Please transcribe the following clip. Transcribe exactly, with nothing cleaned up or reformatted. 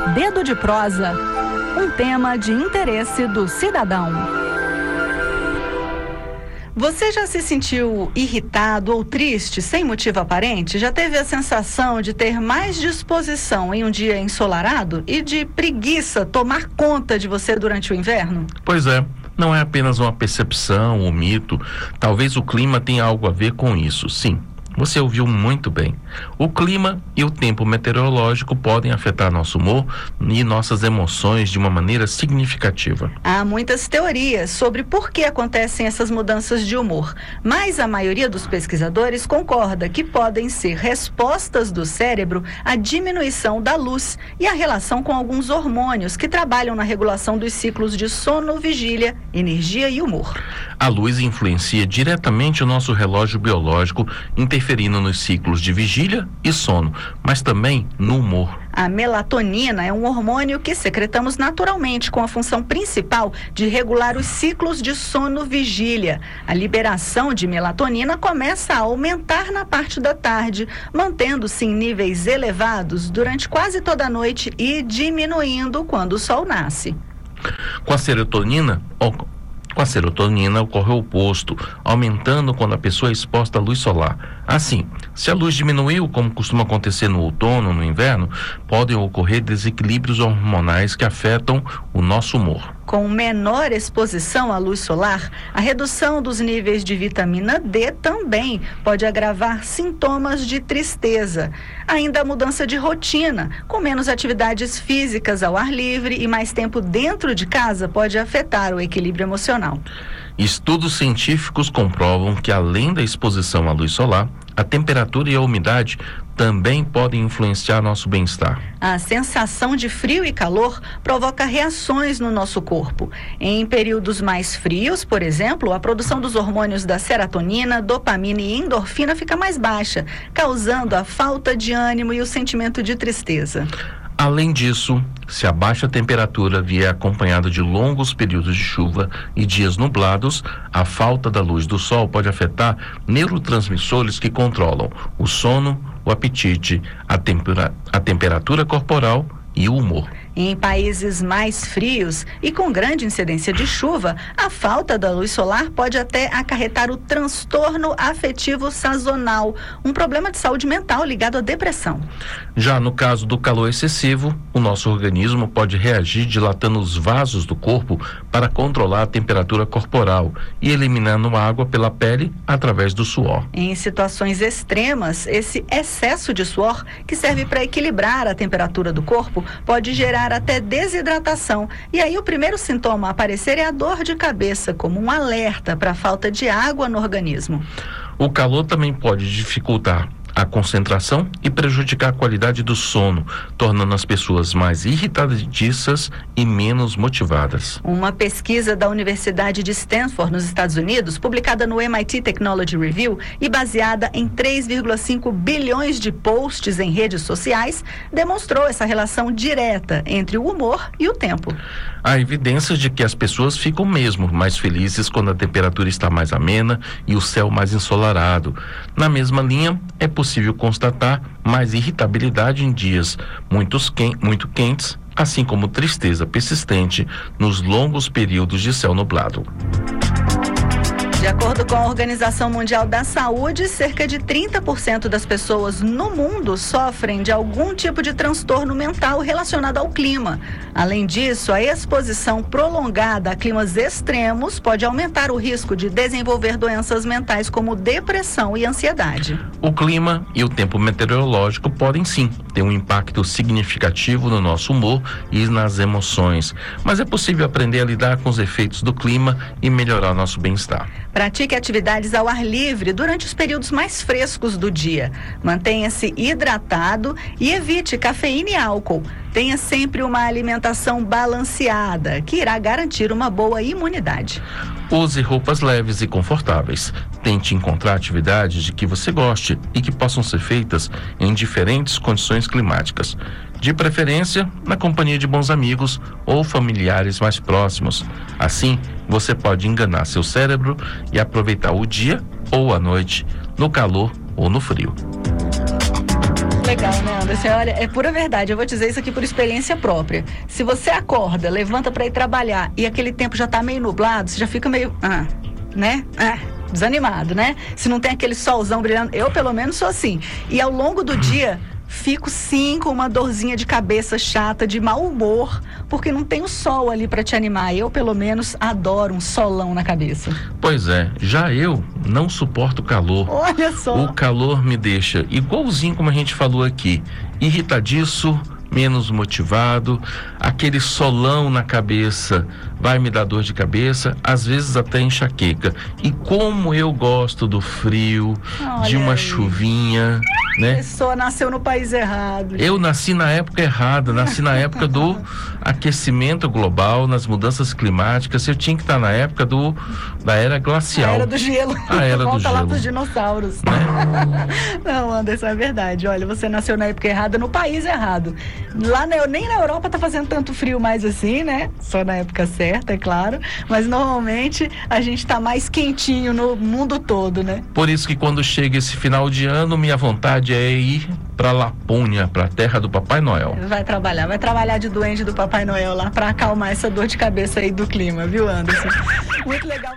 Dedo de Prosa, um tema de interesse do cidadão. Você já se sentiu irritado ou triste sem motivo aparente? Já teve a sensação de ter mais disposição em um dia ensolarado e de preguiça tomar conta de você durante o inverno? Pois é, não é apenas uma percepção, um mito. Talvez o clima tenha algo a ver com isso, sim. Você ouviu muito bem. O clima e o tempo meteorológico podem afetar nosso humor e nossas emoções de uma maneira significativa. Há muitas teorias sobre por que acontecem essas mudanças de humor, mas a maioria dos pesquisadores concorda que podem ser respostas do cérebro à diminuição da luz e a relação com alguns hormônios que trabalham na regulação dos ciclos de sono, vigília, energia e humor. A luz influencia diretamente o nosso relógio biológico, interferindo nos ciclos de vigília e sono, mas também no humor. A melatonina é um hormônio que secretamos naturalmente com a função principal de regular os ciclos de sono-vigília. A liberação de melatonina começa a aumentar na parte da tarde, mantendo-se em níveis elevados durante quase toda a noite e diminuindo quando o sol nasce. Com a serotonina, Com a serotonina ocorre o oposto, aumentando quando a pessoa é exposta à luz solar. Assim, se a luz diminuiu, como costuma acontecer no outono ou no inverno, podem ocorrer desequilíbrios hormonais que afetam o nosso humor. Com menor exposição à luz solar, a redução dos níveis de vitamina D também pode agravar sintomas de tristeza. Ainda a mudança de rotina, com menos atividades físicas ao ar livre e mais tempo dentro de casa, pode afetar o equilíbrio emocional. Estudos científicos comprovam que, além da exposição à luz solar, a temperatura e a umidade também podem influenciar nosso bem-estar. A sensação de frio e calor provoca reações no nosso corpo. Em períodos mais frios, por exemplo, a produção dos hormônios da serotonina, dopamina e endorfina fica mais baixa, causando a falta de ânimo e o sentimento de tristeza. Além disso, se a baixa temperatura vier acompanhada de longos períodos de chuva e dias nublados, a falta da luz do sol pode afetar neurotransmissores que controlam o sono, o apetite, a, tempera- a temperatura corporal e o humor. Em países mais frios e com grande incidência de chuva, a falta da luz solar pode até acarretar o transtorno afetivo sazonal, um problema de saúde mental ligado à depressão. Já no caso do calor excessivo, o nosso organismo pode reagir dilatando os vasos do corpo para controlar a temperatura corporal e eliminando água pela pele através do suor. Em situações extremas, esse excesso de suor, que serve para equilibrar a temperatura do corpo, pode gerar até desidratação. E aí o primeiro sintoma a aparecer é a dor de cabeça, como um alerta para a falta de água no organismo. O calor também pode dificultar a concentração e prejudicar a qualidade do sono, tornando as pessoas mais irritadiças e menos motivadas. Uma pesquisa da Universidade de Stanford, nos Estados Unidos, publicada no M I T Technology Review e baseada em três vírgula cinco bilhões de posts em redes sociais, demonstrou essa relação direta entre o humor e o tempo. Há evidências de que as pessoas ficam mesmo mais felizes quando a temperatura está mais amena e o céu mais ensolarado. Na mesma linha, é possível constatar mais irritabilidade em dias muitos quen- muito quentes, assim como tristeza persistente nos longos períodos de céu nublado. De acordo com a Organização Mundial da Saúde, cerca de trinta por cento das pessoas no mundo sofrem de algum tipo de transtorno mental relacionado ao clima. Além disso, a exposição prolongada a climas extremos pode aumentar o risco de desenvolver doenças mentais como depressão e ansiedade. O clima e o tempo meteorológico podem sim ter um impacto significativo no nosso humor e nas emoções, mas é possível aprender a lidar com os efeitos do clima e melhorar nosso bem-estar. Pratique atividades ao ar livre durante os períodos mais frescos do dia. Mantenha-se hidratado e evite cafeína e álcool. Tenha sempre uma alimentação balanceada, que irá garantir uma boa imunidade. Use roupas leves e confortáveis. Tente encontrar atividades de que você goste e que possam ser feitas em diferentes condições climáticas. De preferência, na companhia de bons amigos ou familiares mais próximos. Assim, você pode enganar seu cérebro e aproveitar o dia ou a noite, no calor ou no frio. legal, né, Anderson? Olha, é pura verdade. Eu vou dizer isso aqui por experiência própria. Se você acorda, levanta para ir trabalhar e aquele tempo já tá meio nublado, você já fica meio, ah, né? Ah, desanimado, né? Se não tem aquele solzão brilhando, eu pelo menos sou assim. E ao longo do dia fico sim com uma dorzinha de cabeça chata, de mau humor, porque não tem o sol ali para te animar. Eu pelo menos adoro um solão na cabeça. Pois é, já eu não suporto calor. Olha só. O calor me deixa igualzinho como a gente falou aqui, irritadiço, menos motivado, aquele solão na cabeça vai me dar dor de cabeça, às vezes até enxaqueca. E como eu gosto do frio, Olha de uma aí. chuvinha, né? A pessoa nasceu no país errado. Eu nasci na época errada, nasci na época do aquecimento global, nas mudanças climáticas. Eu tinha que estar na época do, da era glacial. A era do gelo. A era do Volta lá gelo. pros dinossauros. Né? Não, Anderson, é verdade. Olha, você nasceu na época errada, no país errado. Lá na, nem na Europa tá fazendo tanto frio mais assim, né? Só na época certa, é claro. Mas normalmente a gente tá mais quentinho no mundo todo, né? Por isso que quando chega esse final de ano, minha vontade é ir pra Lapônia, pra terra do Papai Noel. Vai trabalhar, vai trabalhar de duende do Papai Noel lá pra acalmar essa dor de cabeça aí do clima, viu, Anderson? Muito legal.